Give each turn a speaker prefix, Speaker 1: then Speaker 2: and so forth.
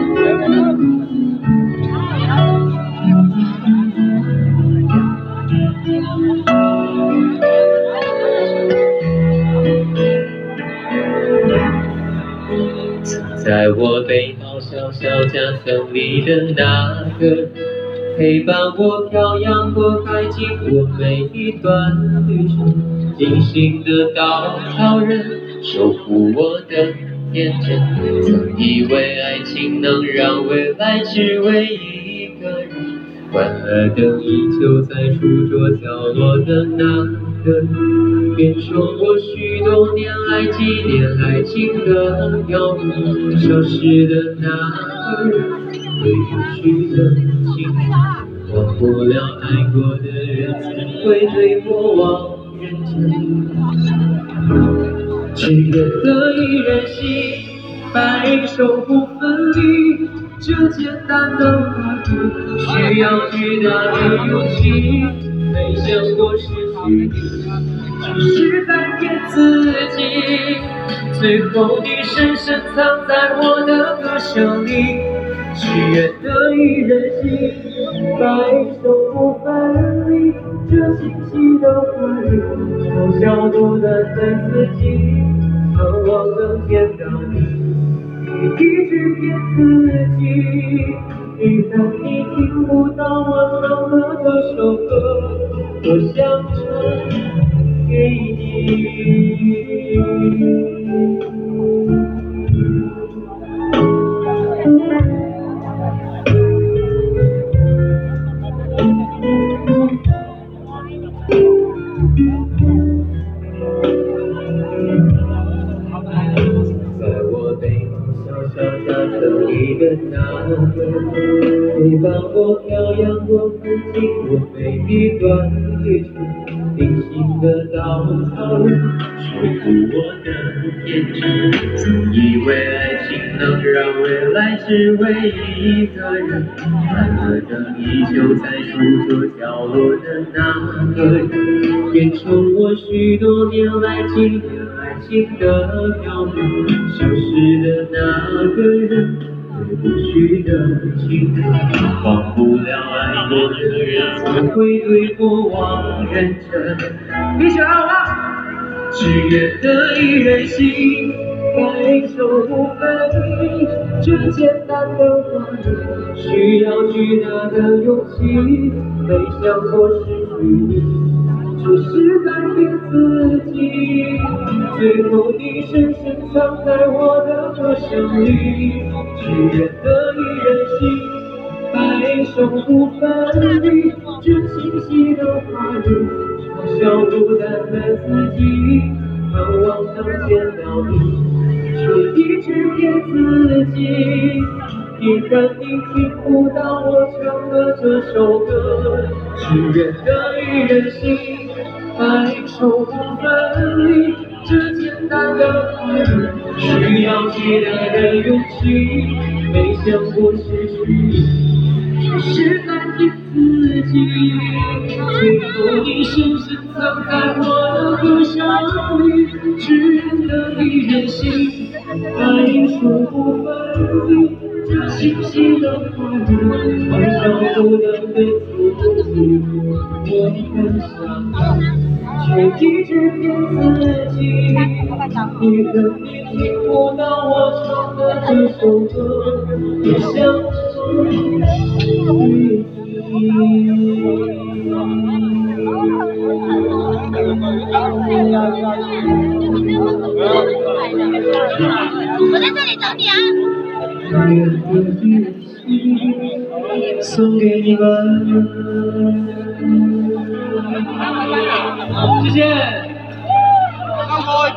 Speaker 1: 在我背包小小夹层里的那个人，陪伴我漂洋过海，经过每一段旅程。精心的稻草人，守护我的天真。曾以为爱情能让未来只为一个人，关了灯依旧在书桌角落的那个人，变成我许多年来纪念爱情的标本。消失的那个人，回不去的青春，忘不了爱过的人，怎会对过往认真？只愿得一人心，白首不分离。这简单的话语，需要巨大的勇气。没想过失去你，只是改变自己。最后你深深藏在我的歌声里。只愿得一人心，白首不分离。这清晰的话语，从小不断在自己，盼望能见到你。一直骗自己，一旦你听不到我唱的这首歌，我想唱给你。在我背包小小夹层里的那个人，陪伴我漂洋过海，经过每一段旅程。精心的稻草人，守护我的天真。曾以为爱情能让未来只为一个人，关了灯依旧在书桌角落的那个人，变成我许多年来纪念爱情的标本。消失的那个人，回不去的青春，忘不了爱过的人，怎会对过往认真？一起来好吗？只愿得一人心，白首不分离。这简单的话语，需要巨大的勇气。没想过失去你，只是改变自己。最后你深深藏在我的歌声里。只愿得一人心，白首不分离。这清晰的话语，从小孤单的自己，盼望能见到你，却一直骗自己。一旦你听不到我唱的这首歌，只愿得一人心，白首不分离。这简单的话语，需要巨大的勇气。没想过失去你，只是改变自己。最后你深深藏在我的歌声里。只愿得一人心，白首不分离。这清晰的话语，从小不能对自己，我很想，却一直骗自己。你肯定听不到我唱的这首歌，也想唱给你。
Speaker 2: 我在这里等你啊！
Speaker 1: 送给你们，谢谢。